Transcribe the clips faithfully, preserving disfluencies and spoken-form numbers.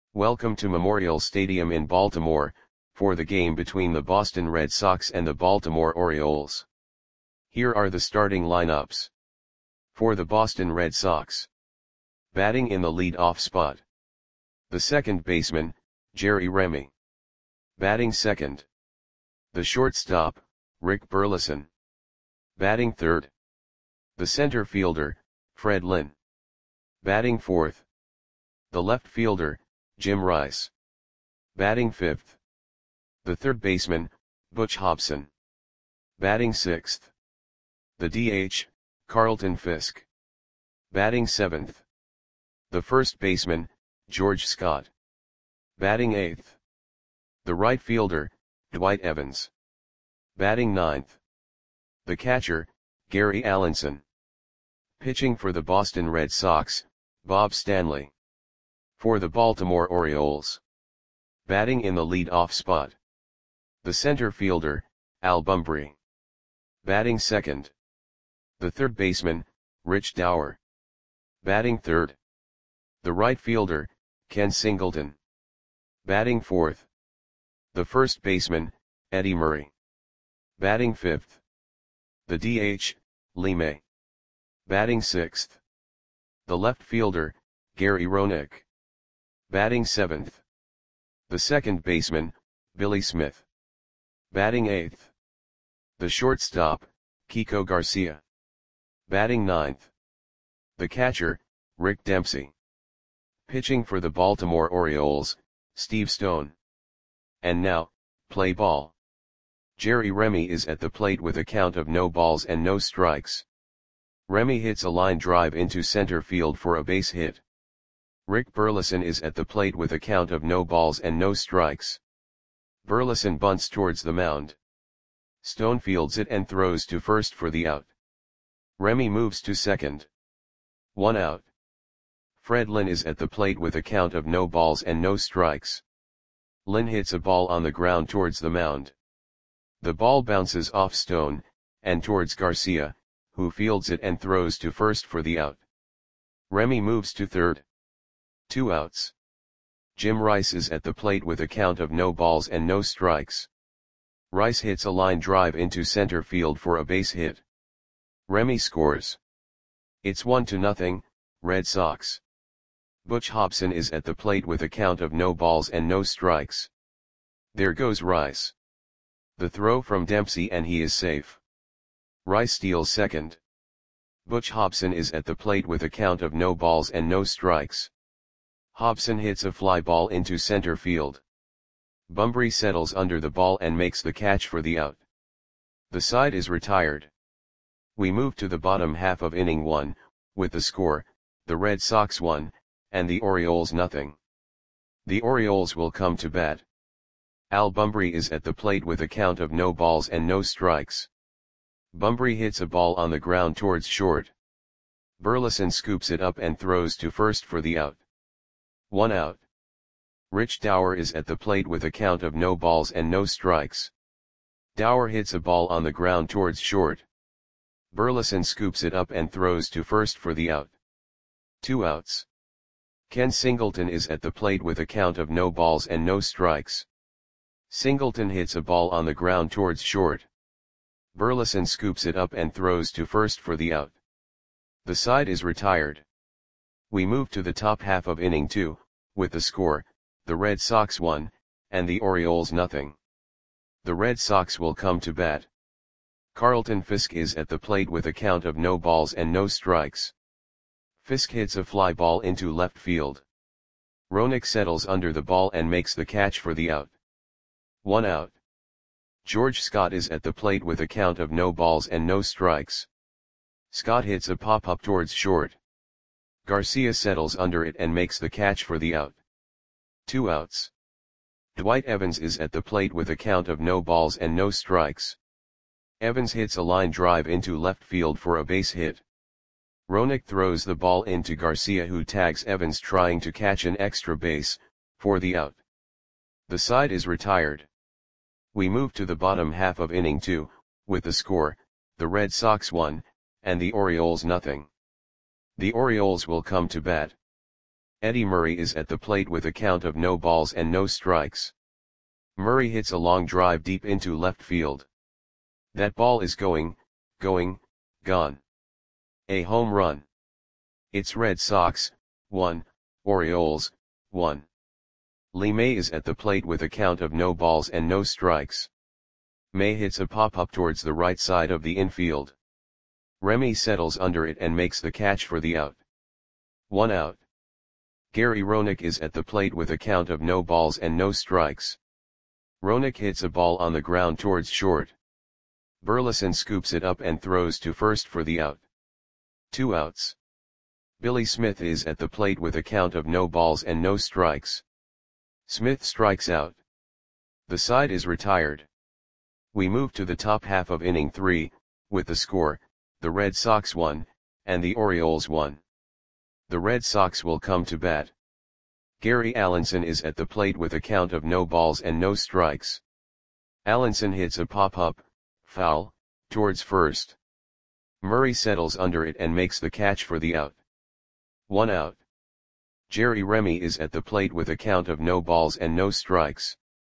Welcome to Memorial Stadium in Baltimore, for the game between the Boston Red Sox and the Baltimore Orioles. Here are the starting lineups. For the Boston Red Sox. Batting in the lead-off spot. The second baseman, Jerry Remy. Batting second. The shortstop, Rick Burleson. Batting third. The center fielder, Fred Lynn. Batting fourth. The left fielder, Jim Rice. Batting fifth. The third baseman, Butch Hobson. Batting sixth. The D H, Carlton Fisk. Batting seventh. The first baseman, George Scott. Batting eighth. The right fielder, Dwight Evans. Batting ninth. The catcher, Gary Allenson. Pitching for the Boston Red Sox, Bob Stanley. For the Baltimore Orioles. Batting in the lead-off spot. The center fielder, Al Bumbry. Batting second. The third baseman, Rich Dower. Batting third. The right fielder, Ken Singleton. Batting fourth. The first baseman, Eddie Murray. Batting fifth. The D H, Lee May. Batting sixth. The left fielder, Gary Roenick. Batting seventh. The second baseman, Billy Smith. Batting eighth. The shortstop, Kiko Garcia. Batting ninth. The catcher, Rick Dempsey. Pitching for the Baltimore Orioles, Steve Stone. And now, play ball. Jerry Remy is at the plate with a count of no balls and no strikes. Remy hits a line drive into center field for a base hit. Rick Burleson is at the plate with a count of no balls and no strikes. Burleson bunts towards the mound. Stone fields it and throws to first for the out. Remy moves to second. One out. Fred Lynn is at the plate with a count of no balls and no strikes. Lynn hits a ball on the ground towards the mound. The ball bounces off Stone, and towards Garcia, who fields it and throws to first for the out. Remy moves to third. Two outs. Jim Rice is at the plate with a count of no balls and no strikes. Rice hits a line drive into center field for a base hit. Remy scores. It's one to nothing, Red Sox. Butch Hobson is at the plate with a count of no balls and no strikes. There goes Rice. The throw from Dempsey and he is safe. Rice steals second. Butch Hobson is at the plate with a count of no balls and no strikes. Hobson hits a fly ball into center field. Bumbry settles under the ball and makes the catch for the out. The side is retired. We move to the bottom half of inning one, with the score, the Red Sox one, and the Orioles nothing. The Orioles will come to bat. Al Bumbry is at the plate with a count of no balls and no strikes. Bumbry hits a ball on the ground towards short. Burleson scoops it up and throws to first for the out. One out. Rich Dower is at the plate with a count of no balls and no strikes. Dower hits a ball on the ground towards short. Burleson scoops it up and throws to first for the out. Two outs. Ken Singleton is at the plate with a count of no balls and no strikes. Singleton hits a ball on the ground towards short. Burleson scoops it up and throws to first for the out. The side is retired. We move to the top half of inning two, with the score, the Red Sox one, and the Orioles nothing. The Red Sox will come to bat. Carlton Fisk is at the plate with a count of no balls and no strikes. Fisk hits a fly ball into left field. Roenick settles under the ball and makes the catch for the out. One out. George Scott is at the plate with a count of no balls and no strikes. Scott hits a pop-up towards short. Garcia settles under it and makes the catch for the out. Two outs. Dwight Evans is at the plate with a count of no balls and no strikes. Evans hits a line drive into left field for a base hit. Roenick throws the ball into Garcia, who tags Evans trying to catch an extra base, for the out. The side is retired. We move to the bottom half of inning two, with the score, the Red Sox one, and the Orioles nothing. The Orioles will come to bat. Eddie Murray is at the plate with a count of no balls and no strikes. Murray hits a long drive deep into left field. That ball is going, going, gone. A home run. It's Red Sox, one, Orioles, one. Lee May is at the plate with a count of no balls and no strikes. May hits a pop-up towards the right side of the infield. Remy settles under it and makes the catch for the out. One out. Gary Roenick is at the plate with a count of no balls and no strikes. Roenick hits a ball on the ground towards short. Burleson scoops it up and throws to first for the out. Two outs. Billy Smith is at the plate with a count of no balls and no strikes. Smith strikes out. The side is retired. We move to the top half of inning three, with the score, the Red Sox won, and the Orioles won. The Red Sox will come to bat. Gary Allenson is at the plate with a count of no balls and no strikes. Allenson hits a pop-up, foul, towards first. Murray settles under it and makes the catch for the out. One out. Jerry Remy is at the plate with a count of no balls and no strikes.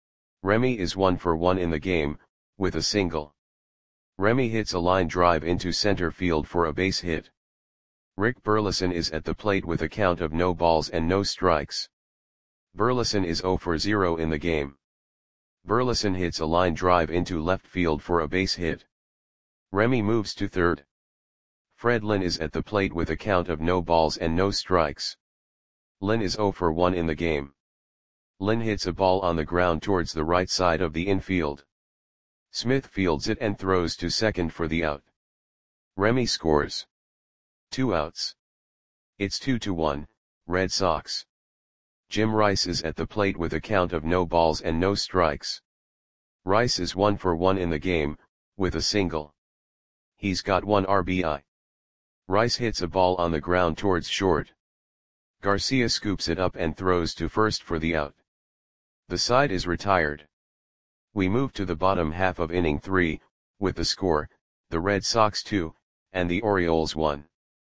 Remy is one for one in the game, with a single. Remy hits a line drive into center field for a base hit. Rick Burleson is at the plate with a count of no balls and no strikes. Burleson is zero for zero in the game. Burleson hits a line drive into left field for a base hit. Remy moves to third. Fred Lynn is at the plate with a count of no balls and no strikes. Lynn is zero for one in the game. Lynn hits a ball on the ground towards the right side of the infield. Smith fields it and throws to second for the out. Remy scores. Two outs. It's two to one, Red Sox. Jim Rice is at the plate with a count of no balls and no strikes. Rice is one for one in the game, with a single. He's got one R B I. Rice hits a ball on the ground towards short. Garcia scoops it up and throws to first for the out. The side is retired. We move to the bottom half of inning three, with the score, the Red Sox two, and the Orioles one.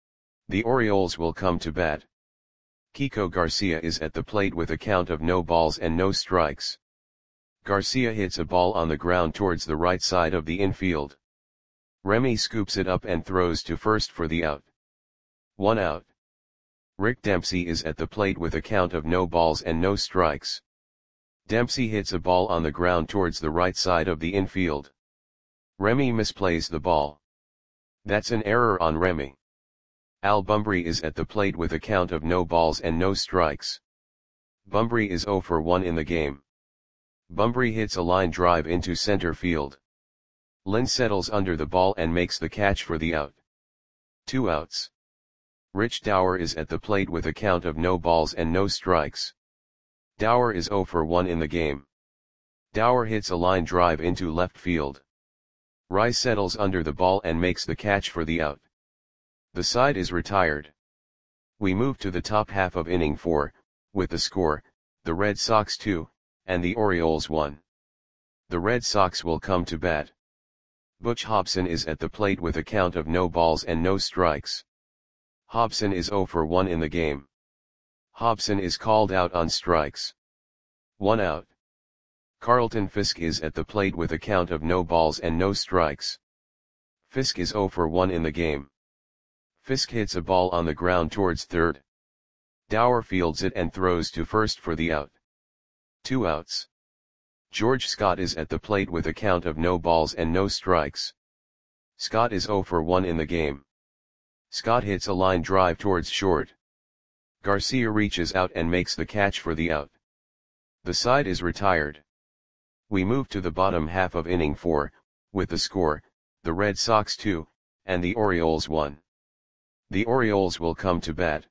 The Orioles will come to bat. Kiko Garcia is at the plate with a count of no balls and no strikes. Garcia hits a ball on the ground towards the right side of the infield. Remy scoops it up and throws to first for the out. One out. Rick Dempsey is at the plate with a count of no balls and no strikes. Dempsey hits a ball on the ground towards the right side of the infield. Remy misplays the ball. That's an error on Remy. Al Bumbry is at the plate with a count of no balls and no strikes. Bumbry is zero for one in the game. Bumbry hits a line drive into center field. Lynn settles under the ball and makes the catch for the out. Two outs. Rich Dower is at the plate with a count of no balls and no strikes. Dower is zero for one in the game. Dower hits a line drive into left field. Rice settles under the ball and makes the catch for the out. The side is retired. We move to the top half of inning four, with the score, the Red Sox two, and the Orioles one. The Red Sox will come to bat. Butch Hobson is at the plate with a count of no balls and no strikes. Hobson is zero for one in the game. Hobson is called out on strikes. One out. Carlton Fisk is at the plate with a count of no balls and no strikes. Fisk is zero for one in the game. Fisk hits a ball on the ground towards third. Dower fields it and throws to first for the out. Two outs. George Scott is at the plate with a count of no balls and no strikes. Scott is zero for one in the game. Scott hits a line drive towards short. Garcia reaches out and makes the catch for the out. The side is retired. We move to the bottom half of inning four, with the score, the Red Sox two, and the Orioles one. The Orioles will come to bat.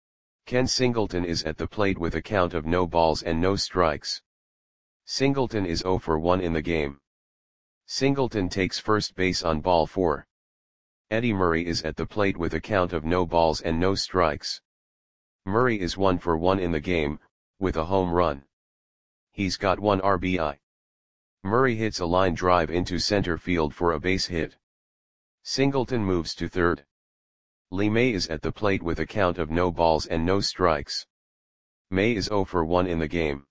Ken Singleton is at the plate with a count of no balls and no strikes. Singleton is zero for one in the game. Singleton takes first base on ball four. Eddie Murray is at the plate with a count of no balls and no strikes. Murray is one for one in the game, with a home run. He's got one R B I. Murray hits a line drive into center field for a base hit. Singleton moves to third. Lee May is at the plate with a count of no balls and no strikes. May is zero for one in the game.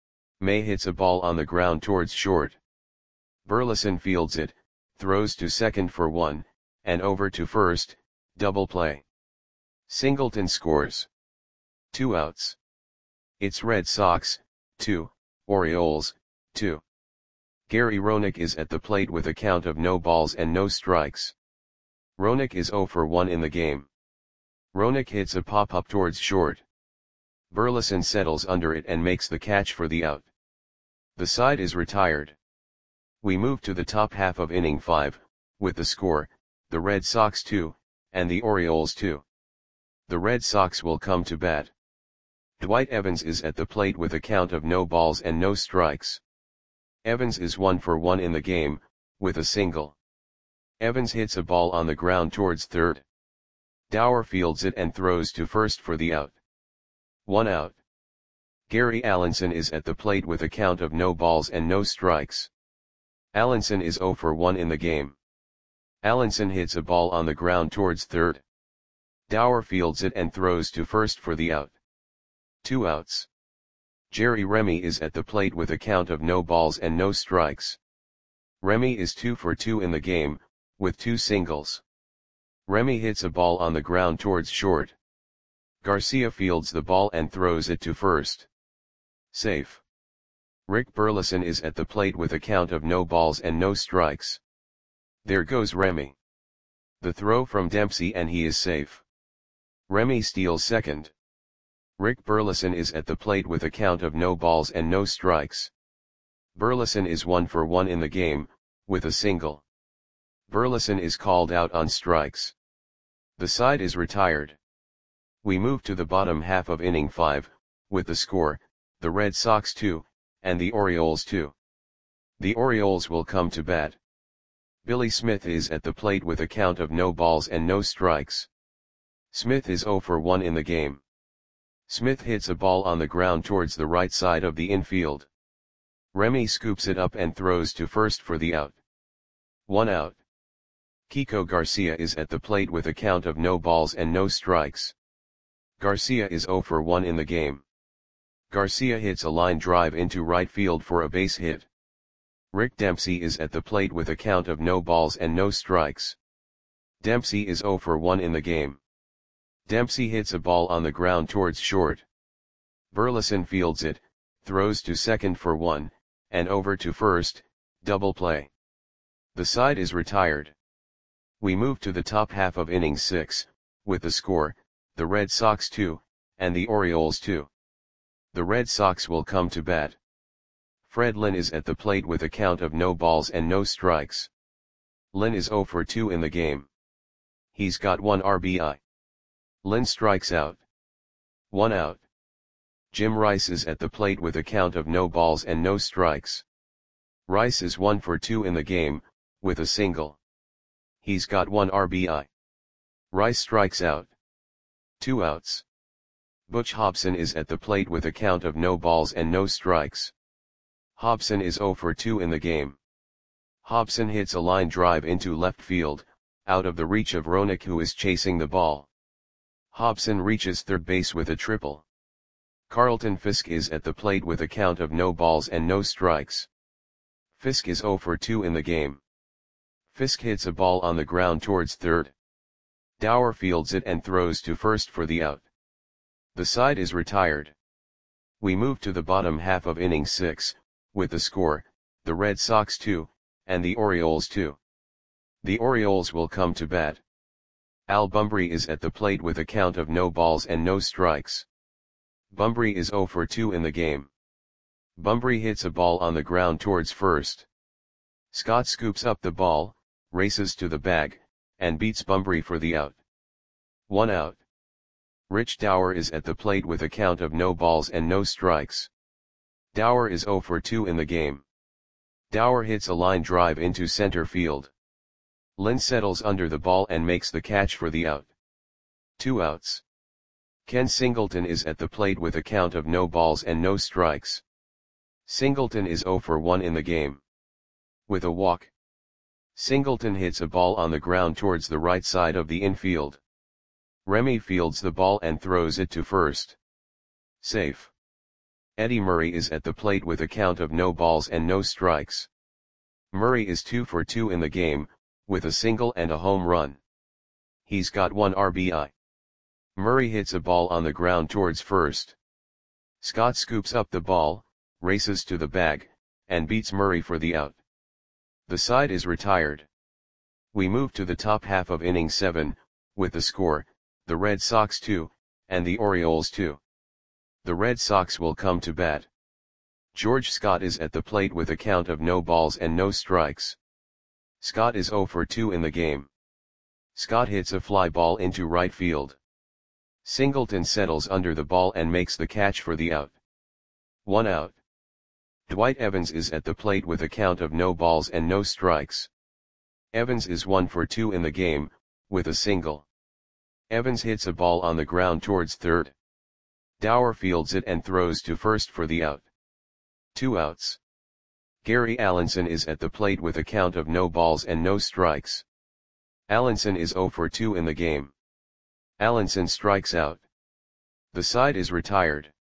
May hits a ball on the ground towards short. Burleson fields it, throws to second for one, and over to first, double play. Singleton scores. Two outs. It's Red Sox, two, Orioles, two. Gary Roenick is at the plate with a count of no balls and no strikes. Roenick is zero for one in the game. Roenick hits a pop-up towards short. Burleson settles under it and makes the catch for the out. The side is retired. We move to the top half of inning five, with the score, the Red Sox two, and the Orioles two. The Red Sox will come to bat. Dwight Evans is at the plate with a count of no balls and no strikes. Evans is one for one in the game, with a single. Evans hits a ball on the ground towards third. Dower fields it and throws to first for the out. One out. Gary Allenson is at the plate with a count of no balls and no strikes. Allenson is zero for one in the game. Allenson hits a ball on the ground towards third. Dower fields it and throws to first for the out. Two outs. Jerry Remy is at the plate with a count of no balls and no strikes. Remy is two for two in the game, with two singles. Remy hits a ball on the ground towards short. Garcia fields the ball and throws it to first. Safe. Rick Burleson is at the plate with a count of no balls and no strikes. There goes Remy. The throw from Dempsey and he is safe. Remy steals second. Rick Burleson is at the plate with a count of no balls and no strikes. Burleson is one for one in the game, with a single. Burleson is called out on strikes. The side is retired. We move to the bottom half of inning five, with the score, the Red Sox two, and the Orioles two. The Orioles will come to bat. Billy Smith is at the plate with a count of no balls and no strikes. Smith is zero for one in the game. Smith hits a ball on the ground towards the right side of the infield. Remy scoops it up and throws to first for the out. One out. Kiko Garcia is at the plate with a count of no balls and no strikes. Garcia is zero for one in the game. Garcia hits a line drive into right field for a base hit. Rick Dempsey is at the plate with a count of no balls and no strikes. Dempsey is zero for one in the game. Dempsey hits a ball on the ground towards short. Burleson fields it, throws to second for one, and over to first, double play. The side is retired. We move to the top half of inning six, with the score, the Red Sox two, and the Orioles two. The Red Sox will come to bat. Fred Lynn is at the plate with a count of no balls and no strikes. Lynn is zero for two in the game. He's got one R B I. Lynn strikes out. One out. Jim Rice is at the plate with a count of no balls and no strikes. Rice is one for two in the game, with a single. He's got one R B I. Rice strikes out. Two outs. Butch Hobson is at the plate with a count of no balls and no strikes. Hobson is zero for two in the game. Hobson hits a line drive into left field, out of the reach of Roenick who is chasing the ball. Hobson reaches third base with a triple. Carlton Fisk is at the plate with a count of no balls and no strikes. Fisk is zero for two in the game. Fisk hits a ball on the ground towards third. Dower fields it and throws to first for the out. The side is retired. We move to the bottom half of inning six, with the score, the Red Sox two, and the Orioles two. The Orioles will come to bat. Al Bumbry is at the plate with a count of no balls and no strikes. Bumbry is zero for two in the game. Bumbry hits a ball on the ground towards first. Scott scoops up the ball, races to the bag, and beats Bumbry for the out. One out. Rich Dower is at the plate with a count of no balls and no strikes. Dower is zero for two in the game. Dower hits a line drive into center field. Lynn settles under the ball and makes the catch for the out. Two outs. Ken Singleton is at the plate with a count of no balls and no strikes. Singleton is zero for one in the game. With a walk. Singleton hits a ball on the ground towards the right side of the infield. Remy fields the ball and throws it to first. Safe. Eddie Murray is at the plate with a count of no balls and no strikes. Murray is two for two in the game, with a single and a home run. He's got one R B I. Murray hits a ball on the ground towards first. Scott scoops up the ball, races to the bag, and beats Murray for the out. The side is retired. We move to the top half of inning seven, with the score, the Red Sox two, and the Orioles two. The Red Sox will come to bat. George Scott is at the plate with a count of no balls and no strikes. Scott is zero for two in the game. Scott hits a fly ball into right field. Singleton settles under the ball and makes the catch for the out. One out. Dwight Evans is at the plate with a count of no balls and no strikes. Evans is one for two in the game, with a single. Evans hits a ball on the ground towards third. Dower fields it and throws to first for the out. Two outs. Gary Allenson is at the plate with a count of no balls and no strikes. Allenson is zero for two in the game. Allenson strikes out. The side is retired.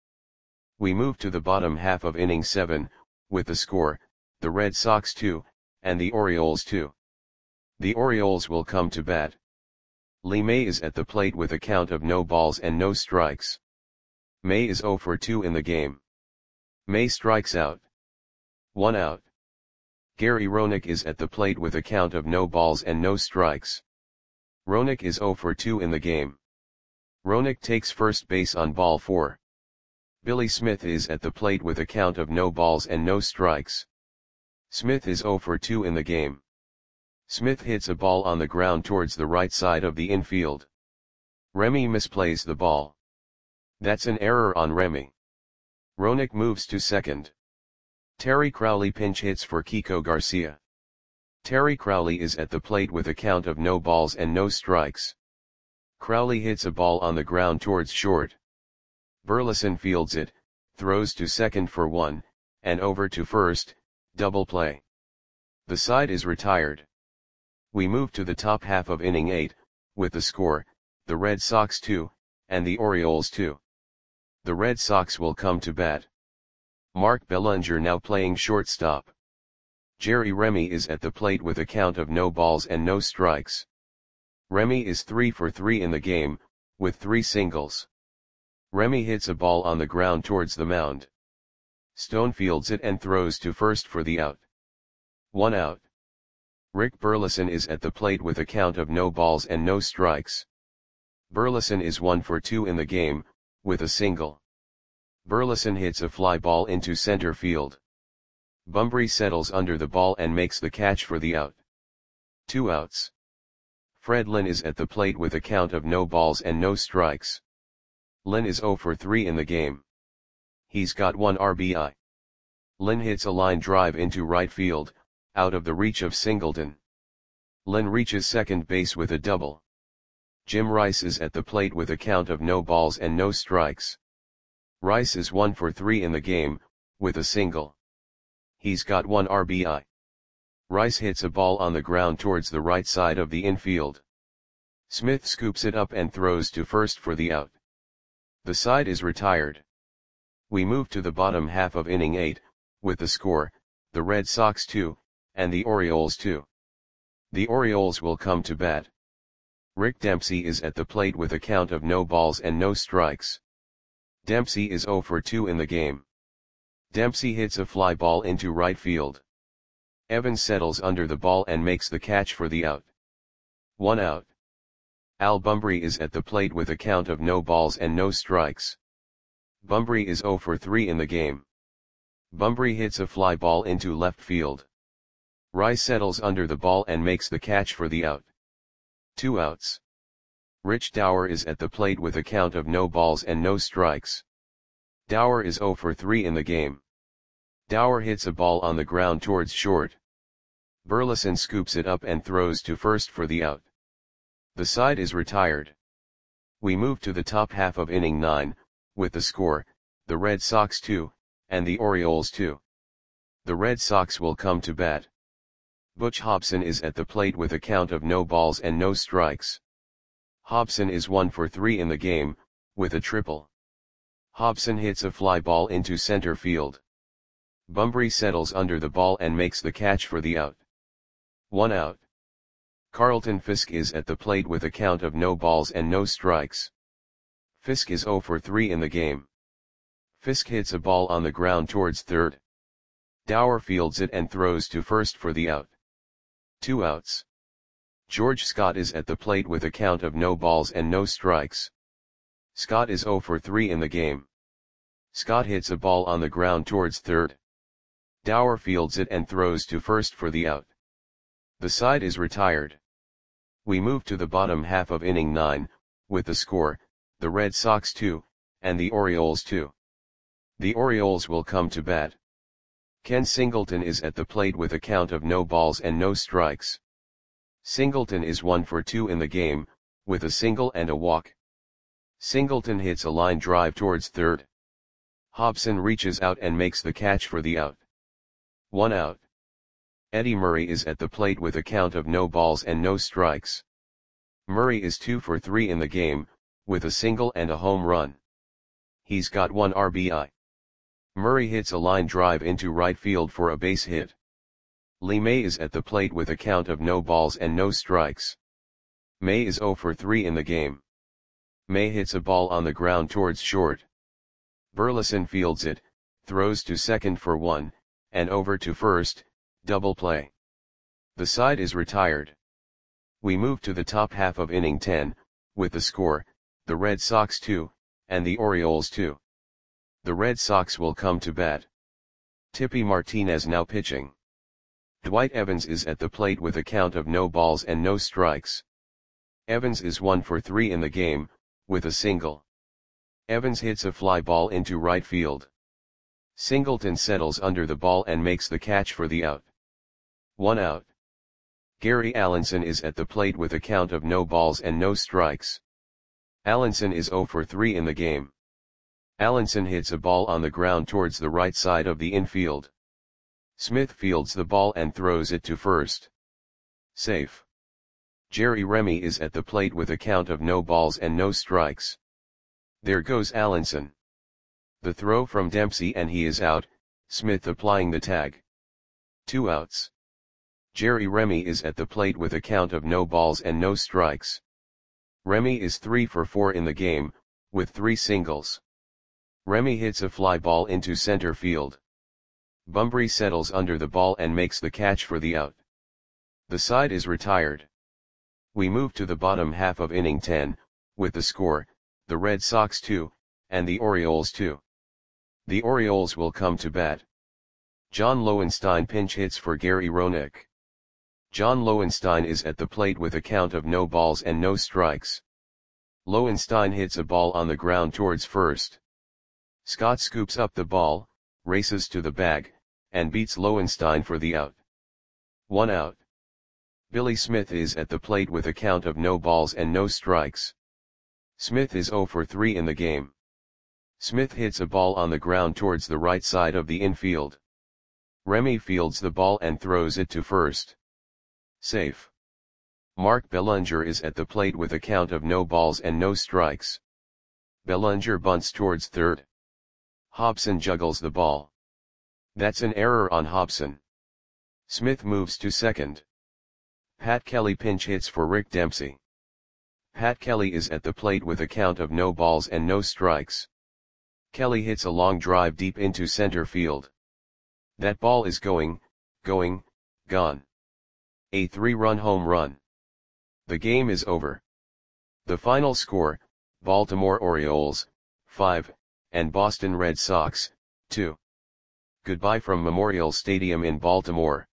We move to the bottom half of inning seven, with the score, the Red Sox two, and the Orioles two. The Orioles will come to bat. Lee May is at the plate with a count of no balls and no strikes. May is zero for two in the game. May strikes out. One out. Gary Roenick is at the plate with a count of no balls and no strikes. Roenick is zero for two in the game. Roenick takes first base on ball four. Billy Smith is at the plate with a count of no balls and no strikes. Smith is zero for two in the game. Smith hits a ball on the ground towards the right side of the infield. Remy misplays the ball. That's an error on Remy. Roenick moves to second. Terry Crowley pinch hits for Kiko Garcia. Terry Crowley is at the plate with a count of no balls and no strikes. Crowley hits a ball on the ground towards short. Burleson fields it, throws to second for one, and over to first, double play. The side is retired. We move to the top half of inning eight, with the score, the Red Sox two, and the Orioles two. The Red Sox will come to bat. Mark Bellinger now playing shortstop. Jerry Remy is at the plate with a count of no balls and no strikes. Remy is three for three in the game, with three singles. Remy hits a ball on the ground towards the mound. Stone fields it and throws to first for the out. One out. Rick Burleson is at the plate with a count of no balls and no strikes. Burleson is one for two in the game, with a single. Burleson hits a fly ball into center field. Bumbry settles under the ball and makes the catch for the out. Two outs. Fred Lynn is at the plate with a count of no balls and no strikes. Lynn is zero for three in the game. He's got one R B I. Lynn hits a line drive into right field, out of the reach of Singleton. Lynn reaches second base with a double. Jim Rice is at the plate with a count of no balls and no strikes. Rice is one for three in the game, with a single. He's got one R B I. Rice hits a ball on the ground towards the right side of the infield. Smith scoops it up and throws to first for the out. The side is retired. We move to the bottom half of inning eight, with the score, the Red Sox two, and the Orioles two. The Orioles will come to bat. Rick Dempsey is at the plate with a count of no balls and no strikes. Dempsey is zero for two in the game. Dempsey hits a fly ball into right field. Evans settles under the ball and makes the catch for the out. One out. Al Bumbry is at the plate with a count of no balls and no strikes. Bumbry is zero for three in the game. Bumbry hits a fly ball into left field. Rice settles under the ball and makes the catch for the out. Two outs. Rich Dower is at the plate with a count of no balls and no strikes. Dower is zero for three in the game. Dower hits a ball on the ground towards short. Burleson scoops it up and throws to first for the out. The side is retired. We move to the top half of inning nine, with the score, the Red Sox two, and the Orioles two. The Red Sox will come to bat. Butch Hobson is at the plate with a count of no balls and no strikes. Hobson is one for three in the game, with a triple. Hobson hits a fly ball into center field. Bunbury settles under the ball and makes the catch for the out. One out. Carlton Fisk is at the plate with a count of no balls and no strikes. Fisk is zero for three in the game. Fisk hits a ball on the ground towards third. Dower fields it and throws to first for the out. Two outs. George Scott is at the plate with a count of no balls and no strikes. Scott is zero for three in the game. Scott hits a ball on the ground towards third. Dower fields it and throws to first for the out. The side is retired. We move to the bottom half of inning nine, with the score, the Red Sox two, and the Orioles two. The Orioles will come to bat. Ken Singleton is at the plate with a count of no balls and no strikes. Singleton is one for two in the game, with a single and a walk. Singleton hits a line drive towards third. Hobson reaches out and makes the catch for the out. One out. Eddie Murray is at the plate with a count of no balls and no strikes. Murray is two for three in the game, with a single and a home run. He's got one R B I. Murray hits a line drive into right field for a base hit. Lee May is at the plate with a count of no balls and no strikes. May is zero for three in the game. May hits a ball on the ground towards short. Burleson fields it, throws to second for one, and over to first, double play. The side is retired. We move to the top half of inning ten, with the score, the Red Sox two, and the Orioles two. The Red Sox will come to bat. Tippy Martinez now pitching. Dwight Evans is at the plate with a count of no balls and no strikes. Evans is one for three in the game, with a single. Evans hits a fly ball into right field. Singleton settles under the ball and makes the catch for the out. One out. Gary Allenson is at the plate with a count of no balls and no strikes. Allenson is zero for three in the game. Allenson hits a ball on the ground towards the right side of the infield. Smith fields the ball and throws it to first. Safe. Jerry Remy is at the plate with a count of no balls and no strikes. There goes Allenson. The throw from Dempsey and he is out, Smith applying the tag. Two outs. Jerry Remy is at the plate with a count of no balls and no strikes. Remy is three for four in the game, with three singles. Remy hits a fly ball into center field. Bunbury settles under the ball and makes the catch for the out. The side is retired. We move to the bottom half of inning ten, with the score, the Red Sox two, and the Orioles two. The Orioles will come to bat. John Lowenstein pinch hits for Gary Roenick. John Lowenstein is at the plate with a count of no balls and no strikes. Lowenstein hits a ball on the ground towards first. Scott scoops up the ball, races to the bag, and beats Lowenstein for the out. One out. Billy Smith is at the plate with a count of no balls and no strikes. Smith is zero for three in the game. Smith hits a ball on the ground towards the right side of the infield. Remy fields the ball and throws it to first. Safe. Mark Bellinger is at the plate with a count of no balls and no strikes. Bellinger bunts towards third. Hobson juggles the ball. That's an error on Hobson. Smith moves to second. Pat Kelly pinch hits for Rick Dempsey. Pat Kelly is at the plate with a count of no balls and no strikes. Kelly hits a long drive deep into center field. That ball is going, going, gone. A three-run home run. The game is over. The final score, Baltimore Orioles, five, and Boston Red Sox, two. Goodbye from Memorial Stadium in Baltimore.